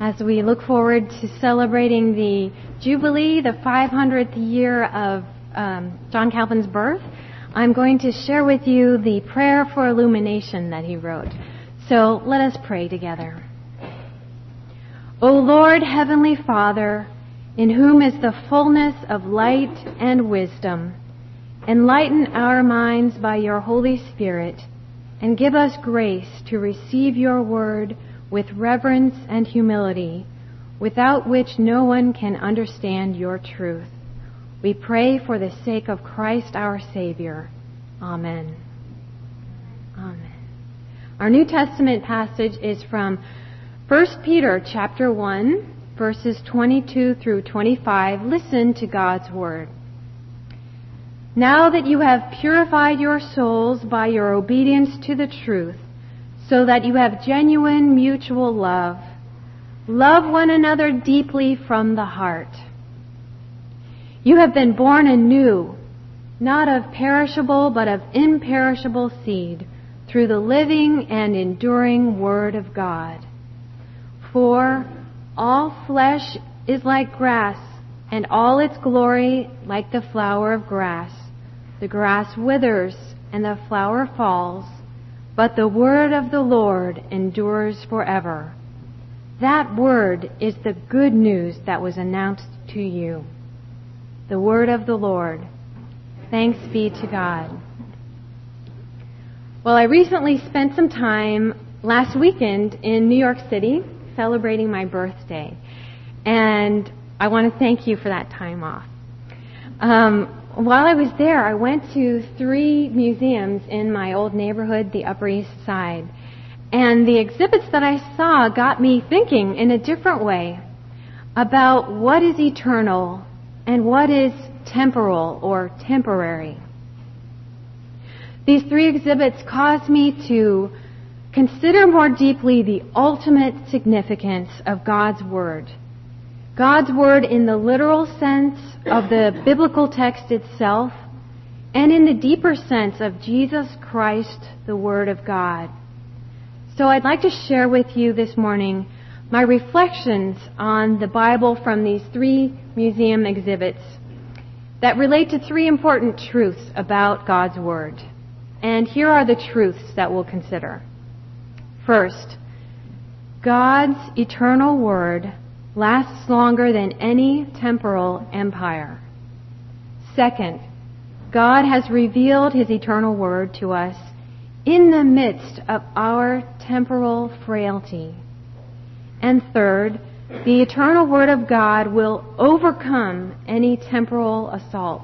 as we look forward to celebrating the Jubilee, the 500th year of John Calvin's birth, I'm going to share with you the prayer for illumination that he wrote. So let us pray together. O Lord, Heavenly Father, in whom is the fullness of light and wisdom, enlighten our minds by your Holy Spirit, and give us grace to receive your word with reverence and humility, without which no one can understand your truth. We pray for the sake of Christ our Savior. Amen. Amen. Our New Testament passage is from 1 Peter chapter 1, verses 22 through 25. Listen to God's word. Now that you have purified your souls by your obedience to the truth, so that you have genuine mutual love, love one another deeply from the heart. You have been born anew, not of perishable but of imperishable seed, through the living and enduring Word of God. For all flesh is like grass, and all its glory like the flower of grass. The grass withers, and the flower falls, but the word of the Lord endures forever. That word is the good news that was announced to you. The word of the Lord. Thanks be to God. Well, I recently spent some time last weekend in New York City celebrating my birthday. And I want to thank you for that time off. While I was there, I went to 3 museums in my old neighborhood, the Upper East Side. And the exhibits that I saw got me thinking in a different way about what is eternal and what is temporal or temporary. These 3 exhibits caused me to consider more deeply the ultimate significance of God's Word. God's Word in the literal sense of the biblical text itself, and in the deeper sense of Jesus Christ, the Word of God. So I'd like to share with you this morning my reflections on the Bible from these 3 museum exhibits that relate to 3 important truths about God's Word. And here are the truths that we'll consider. First, God's eternal Word lasts longer than any temporal empire. Second, God has revealed His eternal Word to us in the midst of our temporal frailty. And third, the eternal Word of God will overcome any temporal assault.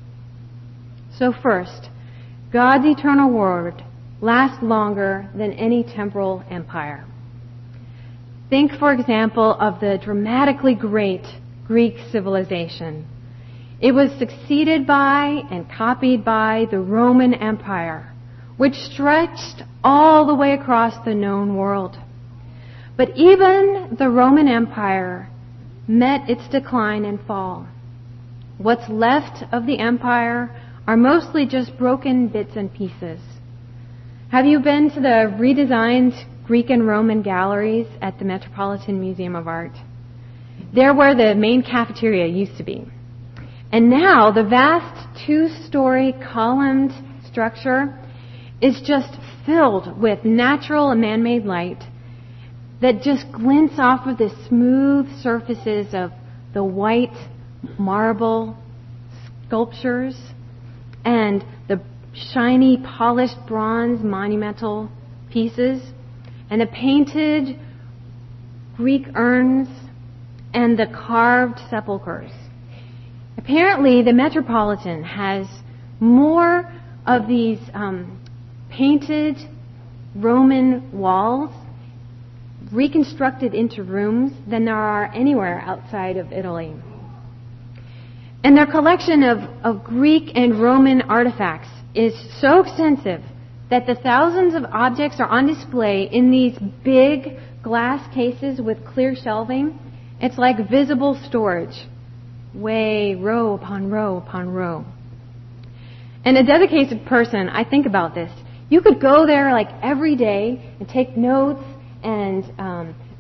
So first, God's eternal Word lasts longer than any temporal empire. Think, for example, of the dramatically great Greek civilization. It was succeeded by and copied by the Roman Empire, which stretched all the way across the known world. But even the Roman Empire met its decline and fall. What's left of the empire are mostly just broken bits and pieces. Have you been to the redesigned Greek and Roman galleries at the Metropolitan Museum of Art? They're where the main cafeteria used to be. And now the vast 2-story columned structure is just filled with natural and man-made light that just glints off of the smooth surfaces of the white marble sculptures and the shiny polished bronze monumental pieces and the painted Greek urns and the carved sepulchres. Apparently, the Metropolitan has more of these painted Roman walls reconstructed into rooms than there are anywhere outside of Italy. And their collection of Greek and Roman artifacts is so extensive that the thousands of objects are on display in these big glass cases with clear shelving. It's like visible storage, row upon row upon row. And a dedicated person, I think about this. You could go there like every day and take notes and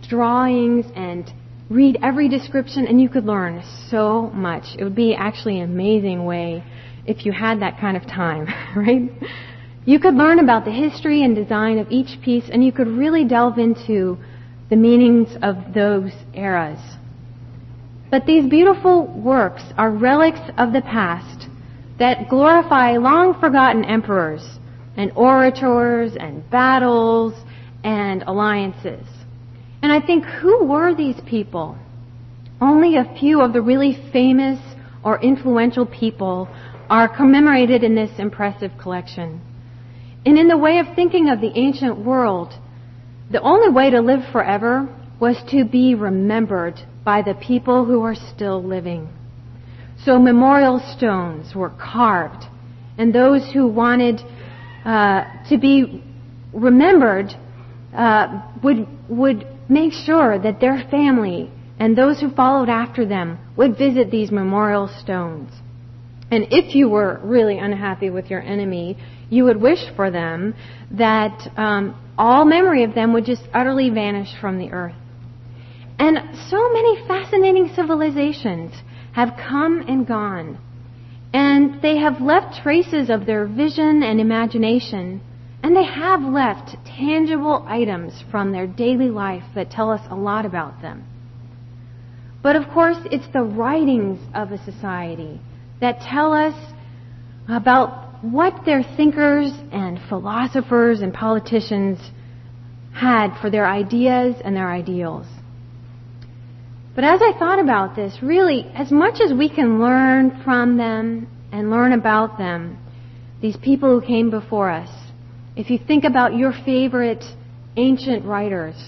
drawings and read every description, and you could learn so much. It would be actually an amazing way if you had that kind of time, right? You could learn about the history and design of each piece, and you could really delve into the meanings of those eras. But these beautiful works are relics of the past that glorify long-forgotten emperors and orators and battles and alliances. And I think, who were these people? Only a few of the really famous or influential people are commemorated in this impressive collection. And in the way of thinking of the ancient world, the only way to live forever was to be remembered by the people who are still living. So memorial stones were carved, and those who wanted to be remembered would make sure that their family and those who followed after them would visit these memorial stones. And if you were really unhappy with your enemy, you would wish for them that all memory of them would just utterly vanish from the earth. And so many fascinating civilizations have come and gone, and they have left traces of their vision and imagination, and they have left tangible items from their daily life that tell us a lot about them. But of course, it's the writings of a society that tell us about what their thinkers and philosophers and politicians had for their ideas and their ideals. But as I thought about this, really, as much as we can learn from them and learn about them, these people who came before us, if you think about your favorite ancient writers,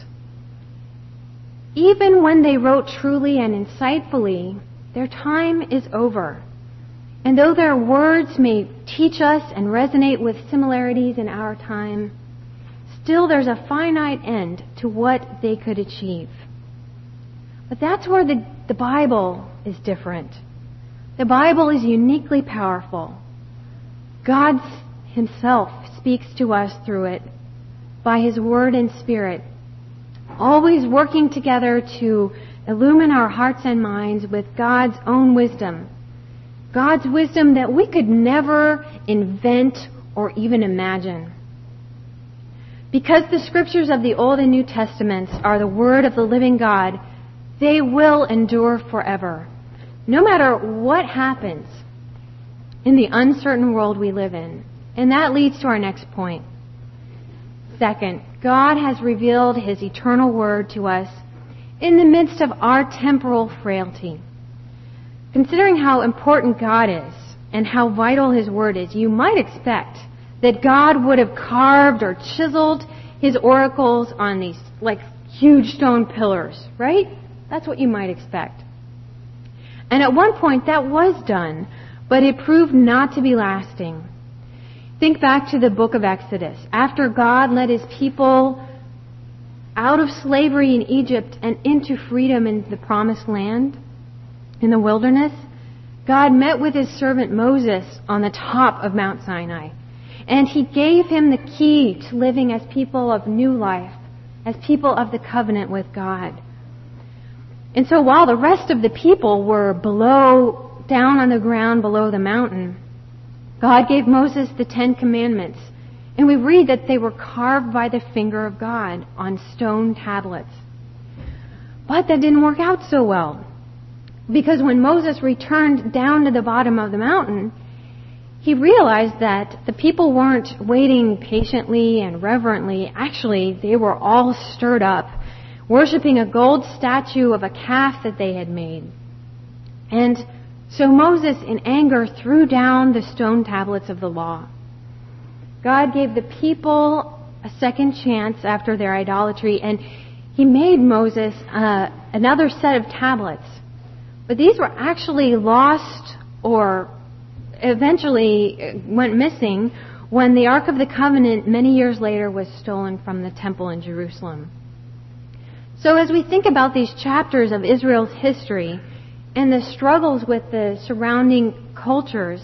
even when they wrote truly and insightfully, their time is over. And though their words may teach us and resonate with similarities in our time, still there's a finite end to what they could achieve. But that's where the Bible is different. The Bible is uniquely powerful. God Himself speaks to us through it by His Word and Spirit, always working together to illumine our hearts and minds with God's own wisdom. God's wisdom that we could never invent or even imagine. Because the Scriptures of the Old and New Testaments are the Word of the living God, they will endure forever. No matter what happens in the uncertain world we live in. And that leads to our next point. Second, God has revealed His eternal Word to us in the midst of our temporal frailty. Considering how important God is and how vital His Word is, you might expect that God would have carved or chiseled His oracles on these huge stone pillars, right? That's what you might expect. And at one point that was done, but it proved not to be lasting. Think back to the book of Exodus. After God led His people out of slavery in Egypt and into freedom in the promised land, in the wilderness, God met with His servant Moses on the top of Mount Sinai. And He gave him the key to living as people of new life, as people of the covenant with God. And so while the rest of the people were down on the ground below the mountain, God gave Moses the 10 Commandments. And we read that they were carved by the finger of God on stone tablets. But that didn't work out so well. Because when Moses returned down to the bottom of the mountain, he realized that the people weren't waiting patiently and reverently. Actually, they were all stirred up, worshiping a gold statue of a calf that they had made. And so Moses, in anger, threw down the stone tablets of the law. God gave the people a second chance after their idolatry, and He made Moses another set of tablets. But these were actually lost or eventually went missing when the Ark of the Covenant many years later was stolen from the temple in Jerusalem. So as we think about these chapters of Israel's history and the struggles with the surrounding cultures,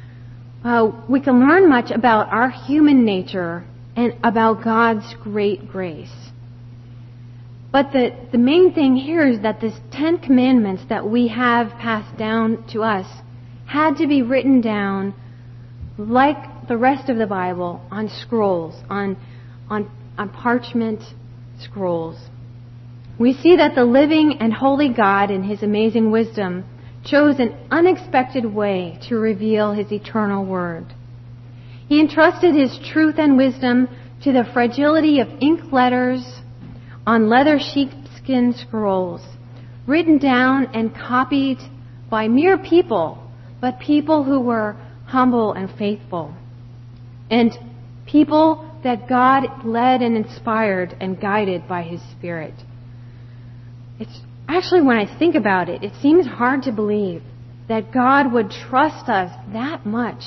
we can learn much about our human nature and about God's great grace. But the main thing here is that this 10 commandments that we have passed down to us had to be written down like the rest of the Bible on scrolls, on parchment scrolls. We see that the living and holy God in His amazing wisdom chose an unexpected way to reveal His eternal word. He entrusted His truth and wisdom to the fragility of ink letters on leather sheepskin scrolls, written down and copied by mere people, but people who were humble and faithful, and people that God led and inspired and guided by His Spirit. It's actually, when I think about it, it seems hard to believe that God would trust us that much,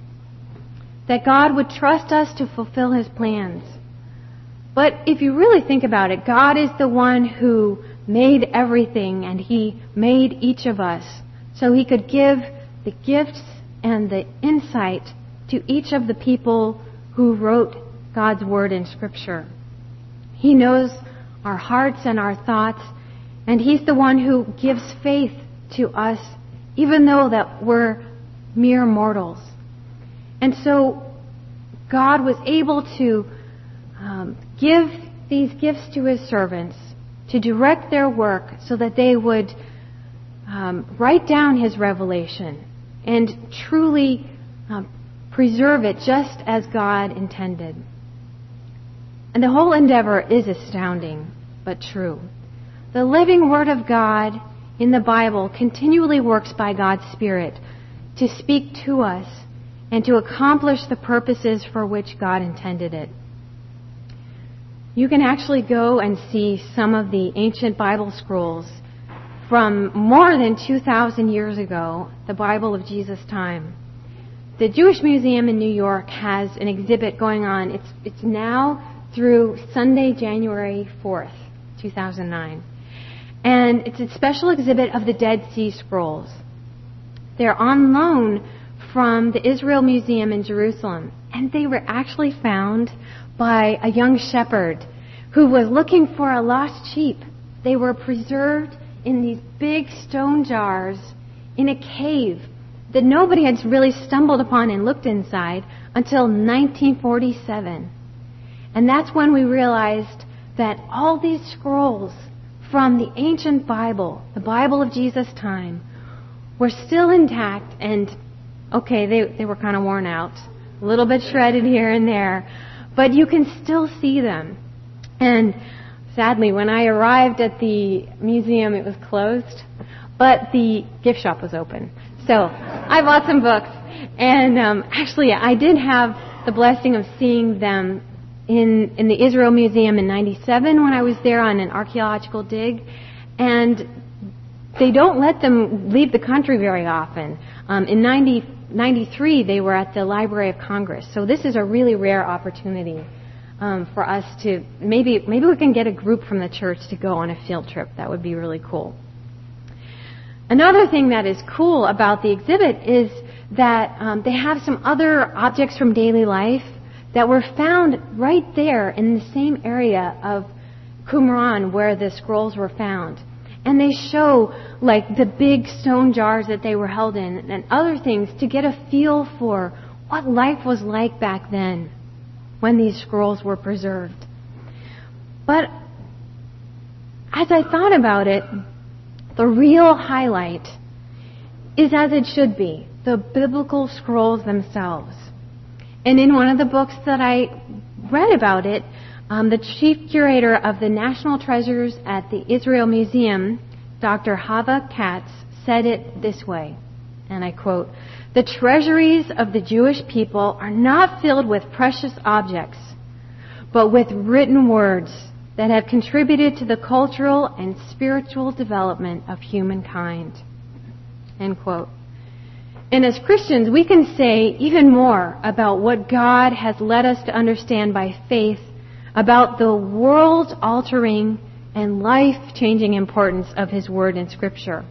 that God would trust us to fulfill His plans. But if you really think about it, God is the one who made everything, and He made each of us so He could give the gifts and the insight to each of the people who wrote God's Word in Scripture. He knows our hearts and our thoughts, and He's the one who gives faith to us, even though that we're mere mortals. And so God was able to give these gifts to His servants to direct their work so that they would write down His revelation and truly preserve it just as God intended. And the whole endeavor is astounding, but true. The living Word of God in the Bible continually works by God's Spirit to speak to us and to accomplish the purposes for which God intended it. You can actually go and see some of the ancient Bible scrolls from more than 2,000 years ago, the Bible of Jesus' time. The Jewish Museum in New York has an exhibit going on. It's now through Sunday, January 4th, 2009. And it's a special exhibit of the Dead Sea Scrolls. They're on loan from the Israel Museum in Jerusalem. And they were actually found by a young shepherd who was looking for a lost sheep. They were preserved in these big stone jars in a cave that nobody had really stumbled upon and looked inside until 1947. And that's when we realized that all these scrolls from the ancient Bible, the Bible of Jesus' time, were still intact and, okay, they were kind of worn out, a little bit shredded here and there, but you can still see them. And sadly, when I arrived at the museum, it was closed, but the gift shop was open. So I bought some books, and actually I did have the blessing of seeing them in the Israel Museum in 97 when I was there on an archaeological dig, and they don't let them leave the country very often. In 93, they were at the Library of Congress, so this is a really rare opportunity for us to maybe we can get a group from the church to go on a field trip. That would be really cool. Another thing that is cool about the exhibit is that they have some other objects from daily life that were found right there in the same area of Qumran where the scrolls were found. And they show like the big stone jars that they were held in and other things to get a feel for what life was like back then when these scrolls were preserved. But as I thought about it, the real highlight is, as it should be, the biblical scrolls themselves. And in one of the books that I read about it, the chief curator of the National Treasures at the Israel Museum, Dr. Hava Katz, said it this way, and I quote, "The treasuries of the Jewish people are not filled with precious objects, but with written words that have contributed to the cultural and spiritual development of humankind." End quote. And as Christians, we can say even more about what God has led us to understand by faith about the world-altering and life-changing importance of His Word in Scripture.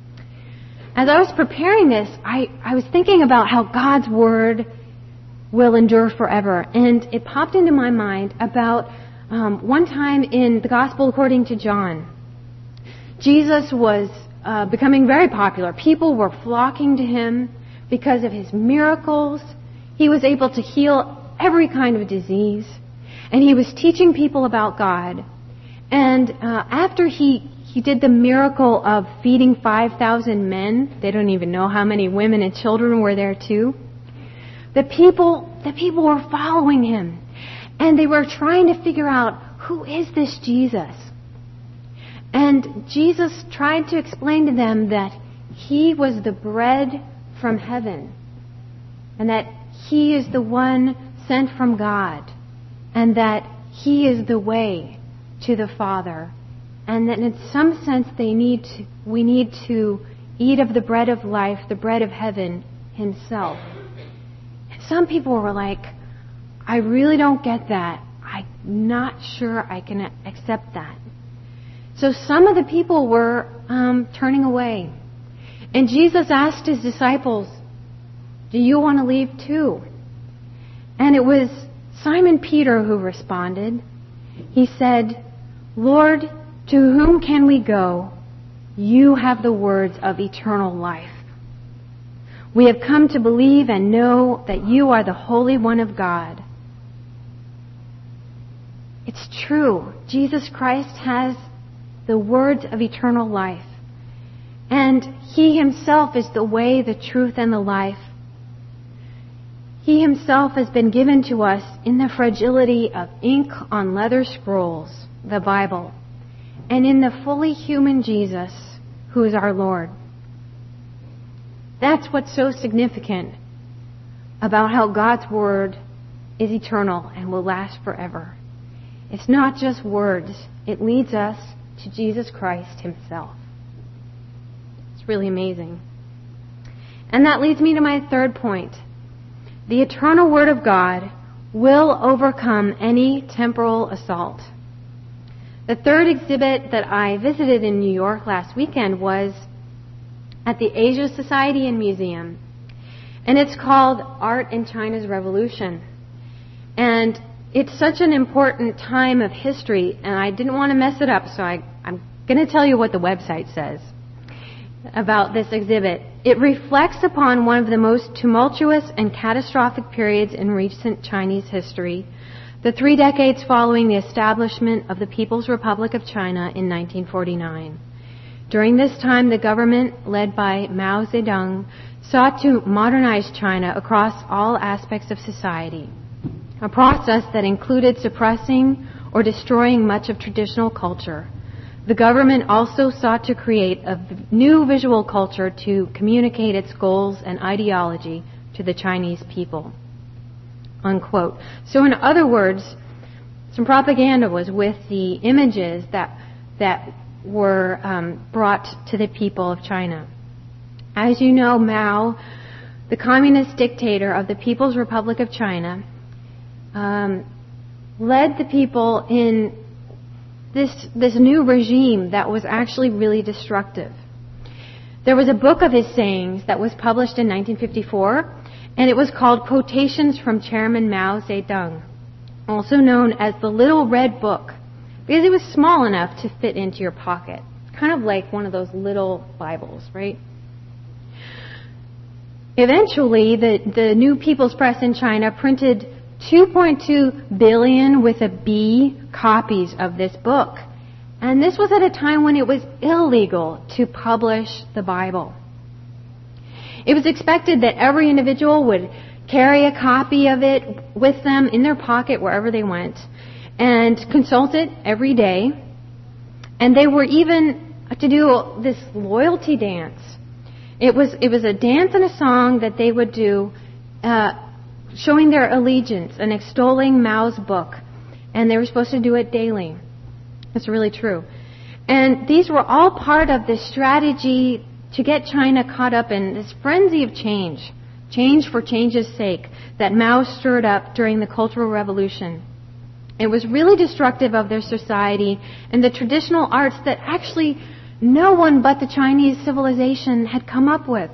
As I was preparing this, I was thinking about how God's Word will endure forever. And it popped into my mind about one time in the Gospel according to John, Jesus was becoming very popular. People were flocking to him because of his miracles. He was able to heal every kind of disease. And he was teaching people about God. And after he did the miracle of feeding 5,000 men, they don't even know how many women and children were there too, the people were following him. And they were trying to figure out, who is this Jesus? And Jesus tried to explain to them that he was the bread from heaven. And that he is the one sent from God. And that he is the way to the Father. And that in some sense we need to eat of the bread of life, the bread of heaven himself. And some people were like, I really don't get that. I'm not sure I can accept that. So some of the people were turning away. And Jesus asked his disciples, do you want to leave too? And it was Simon Peter who responded. He said, Lord, to whom can we go? You have the words of eternal life. We have come to believe and know that you are the Holy One of God. It's true. Jesus Christ has the words of eternal life. And he himself is the way, the truth, and the life. He himself has been given to us in the fragility of ink on leather scrolls, the Bible, and in the fully human Jesus, who is our Lord. That's what's so significant about how God's Word is eternal and will last forever. It's not just words. It leads us to Jesus Christ himself. It's really amazing. And that leads me to my third point. The eternal Word of God will overcome any temporal assault. The third exhibit that I visited in New York last weekend was at the Asia Society and Museum. And it's called Art in China's Revolution. And it's such an important time of history, and I didn't want to mess it up, so I'm going to tell you what the website says about this exhibit. It reflects upon one of the most tumultuous and catastrophic periods in recent Chinese history, the 3 decades following the establishment of the People's Republic of China in 1949. During this time, the government, led by Mao Zedong, sought to modernize China across all aspects of society, a process that included suppressing or destroying much of traditional culture. The government also sought to create a new visual culture to communicate its goals and ideology to the Chinese people. Unquote. So in other words, some propaganda was with the images that were brought to the people of China. As you know, Mao, the communist dictator of the People's Republic of China, led the people in this new regime that was actually really destructive. There was a book of his sayings that was published in 1954, and it was called Quotations from Chairman Mao Zedong, also known as the Little Red Book, because it was small enough to fit into your pocket. Kind of like one of those little Bibles, right? Eventually, the New People's Press in China printed 2.2 billion with a B copies of this book. And this was at a time when it was illegal to publish the Bible. It was expected that every individual would carry a copy of it with them in their pocket wherever they went and consult it every day. And they were even to do this loyalty dance. It was a dance and a song that they would do showing their allegiance and extolling Mao's book. And they were supposed to do it daily. It's really true. And these were all part of this strategy to get China caught up in this frenzy of change for change's sake, that Mao stirred up during the Cultural Revolution. It was really destructive of their society and the traditional arts that actually no one but the Chinese civilization had come up with.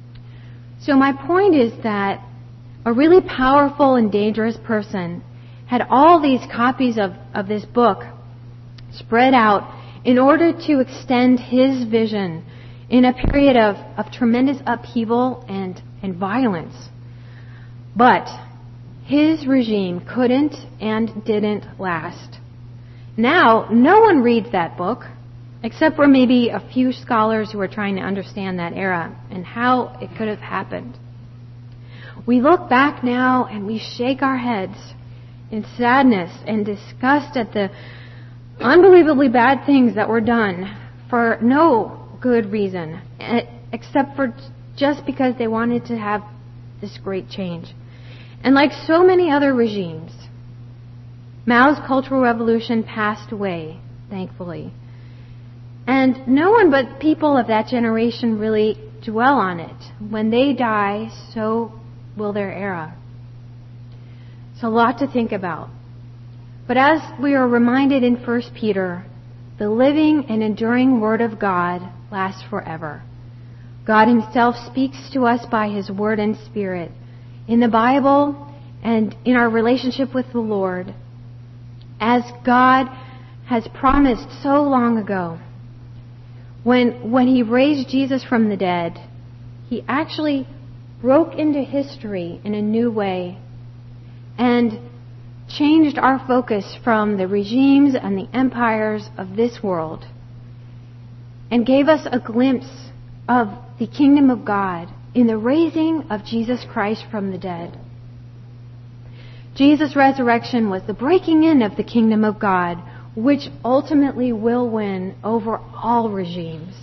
So my point is that a really powerful and dangerous person had all these copies of this book spread out in order to extend his vision in a period of tremendous upheaval and violence. But his regime couldn't and didn't last. Now, no one reads that book, except for maybe a few scholars who are trying to understand that era and how it could have happened. We look back now and we shake our heads in sadness and disgust at the unbelievably bad things that were done for no good reason, except for just because they wanted to have this great change. And like so many other regimes, Mao's Cultural Revolution passed away, thankfully. And no one but people of that generation really dwell on it. When they die, so will their era. It's a lot to think about. But as we are reminded in 1 Peter, the living and enduring Word of God lasts forever. God Himself speaks to us by His Word and Spirit in the Bible and in our relationship with the Lord, as God has promised so long ago. When He raised Jesus from the dead, He actually broke into history in a new way and changed our focus from the regimes and the empires of this world and gave us a glimpse of the kingdom of God in the raising of Jesus Christ from the dead. Jesus' resurrection was the breaking in of the kingdom of God, which ultimately will win over all regimes.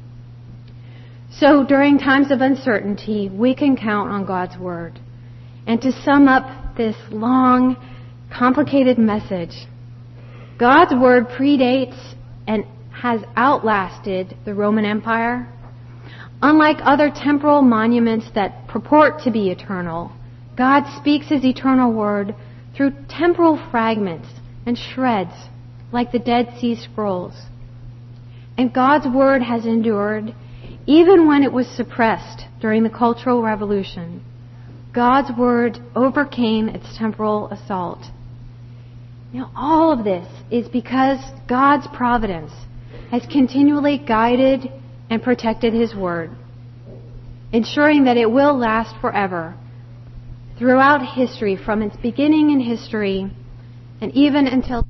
So during times of uncertainty, we can count on God's Word. And to sum up this long, complicated message, God's Word predates and has outlasted the Roman Empire. Unlike other temporal monuments that purport to be eternal, God speaks His eternal Word through temporal fragments and shreds, like the Dead Sea Scrolls. And God's Word has endured even when it was suppressed during the Cultural Revolution. God's Word overcame its temporal assault. Now, all of this is because God's providence has continually guided and protected His Word, ensuring that it will last forever throughout history, from its beginning in history and even until